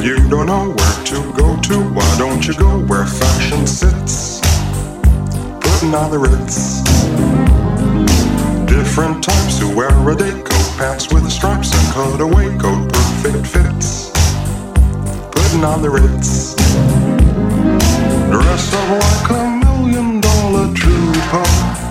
you don't know where to go to, why don't you go where fashion sits? Putting on the Ritz. Different types who wear a day coat, pants with stripes and cutaway coat, perfect fits. Putting on the Ritz. Dress up like $1 million trooper,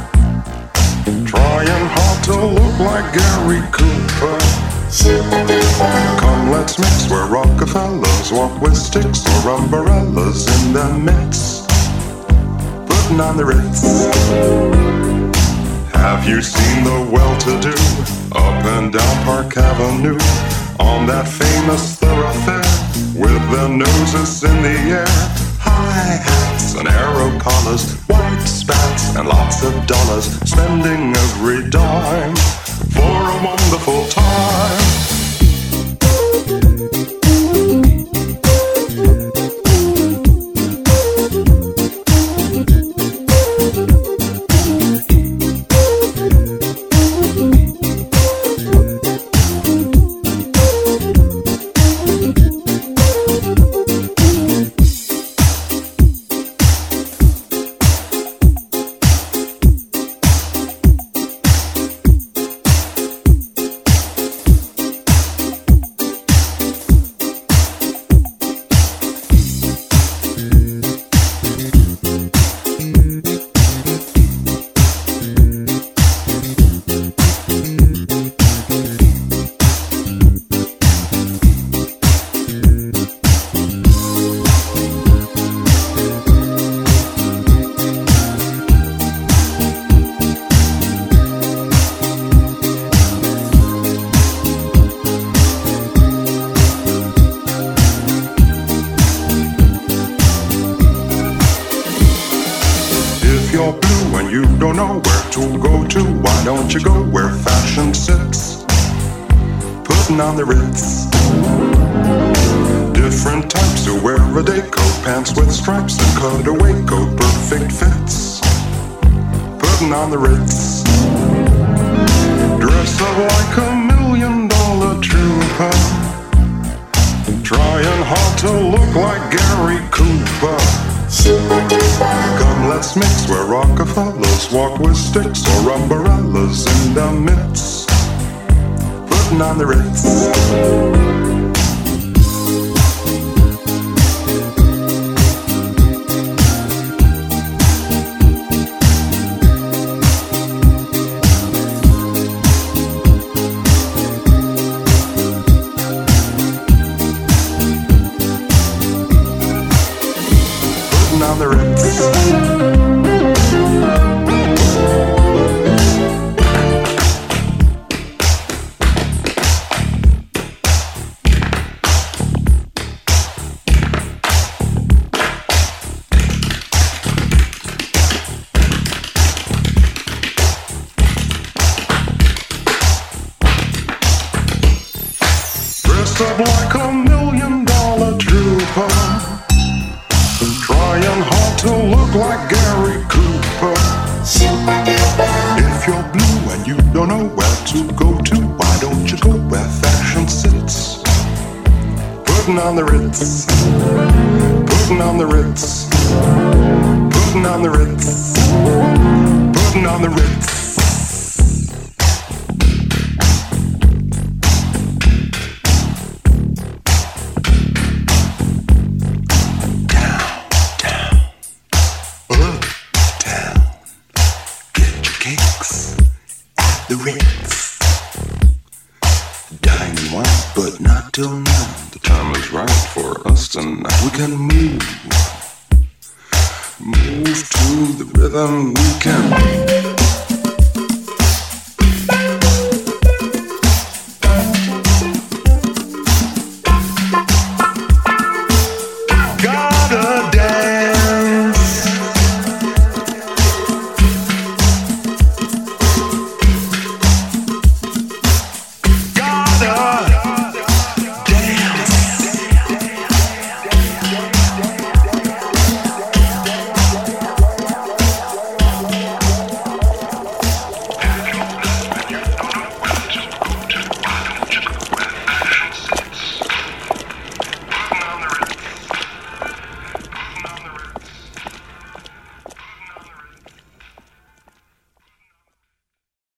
trying hard to look like Gary Cooper. Come, let's mix where Rockefellers walk with sticks or umbrellas in their midst. Putting on the Ritz. Have you seen the well-to-do up and down Park Avenue on that famous thoroughfare with their noses in the air? High hats and arrow collars, white spats and lots of dollars, spending every dime for a wonderful time. Don't you go where fashion sits? Putting on the Ritz. Different types who wear a day coat, pants with stripes and cutaway coat, perfect fits. Putting on the Ritz. Dress up like $1 million trooper, trying hard to look like Gary Cooper. Come, let's mix where Rockefellers walk with sticks or umbrellas in their midst. Putting on the Ritz. On the Ritz. Dressed up like $1 million trooper, trying hard to look like Gary Cooper. If you're blue and you don't know where to go to, why don't you go where fashion sits? Putting on the Ritz. Putting on the Ritz. Putting on the Ritz. Putting on the Ritz. The Ritz. Dining once, but not till now. The time is right for us tonight. We can move to the rhythm. We can